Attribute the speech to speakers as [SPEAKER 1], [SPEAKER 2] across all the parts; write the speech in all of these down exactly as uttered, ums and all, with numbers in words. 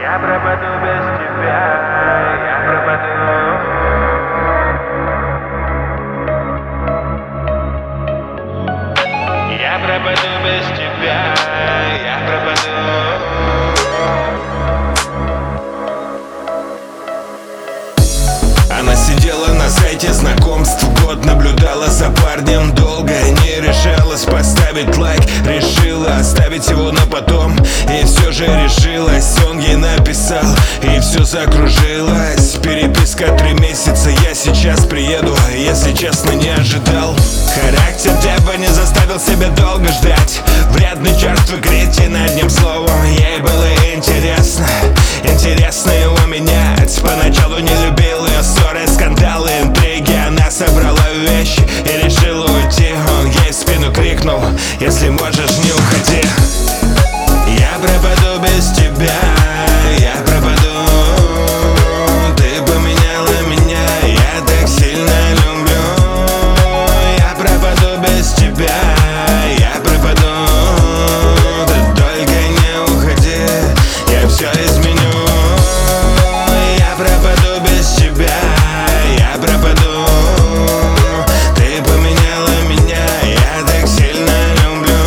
[SPEAKER 1] Я пропаду без тебя, я пропаду. Я пропаду без тебя, я пропаду.
[SPEAKER 2] Она сидела на сайте знакомств, год наблюдала за парнем долго, не решалась поставить лайк, решила оставить его на потом. И все же решилась, он ей написал, и все закружилось. Переписка три месяца, я сейчас приеду, если честно не ожидал. Характер деба не заставил себя долго ждать, вредный черствый кретин, одним словом. Ей было интересно, интересно его менять. Поначалу не любил ее ссоры, скандалы, интриги. Она собрала вещи и решила уйти. Он ей в спину крикнул: если можешь, не уходи. Я пропаду без тебя, я пропаду. Ты поменяла меня, я так сильно люблю. Я пропаду без тебя, я пропаду. Ты только не уходи, я все изменю. Я пропаду без тебя, я пропаду. Ты поменяла меня, я так сильно люблю.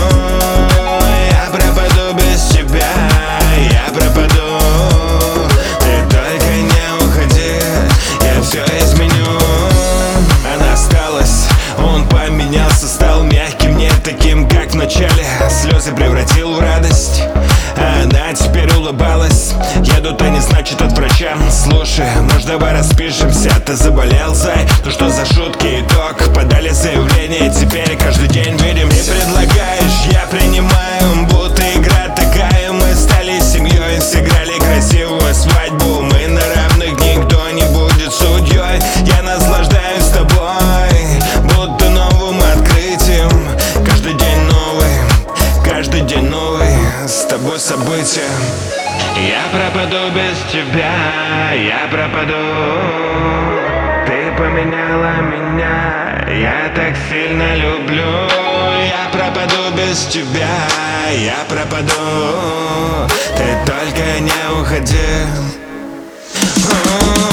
[SPEAKER 2] Я пропаду без тебя, я пропаду. Ты только не уходи, я все изменю. Она осталась, он поменялся, стал мягким, не таким, как в начале. Слезы превратил в радость, а она теперь улыбалась. Едут они, значит, от врача. Слушай, может, давай распишемся, ты заболел, зай? Ну что за шутки, итог? Подали заявление, теперь каждый день видим. Ты предлагаешь, я принимаю, будто игра такая. Мы стали семьей, сыграли красивую свадьбу. Мы на равных, никто не будет судьей. Я наслаждаюсь тобой, будто новым открытием. Каждый день новый, каждый день новый, с тобой события. Я пропаду без тебя, я пропаду. Ты поменяла меня, я так сильно люблю. Я пропаду без тебя, я пропаду. Ты только не уходи.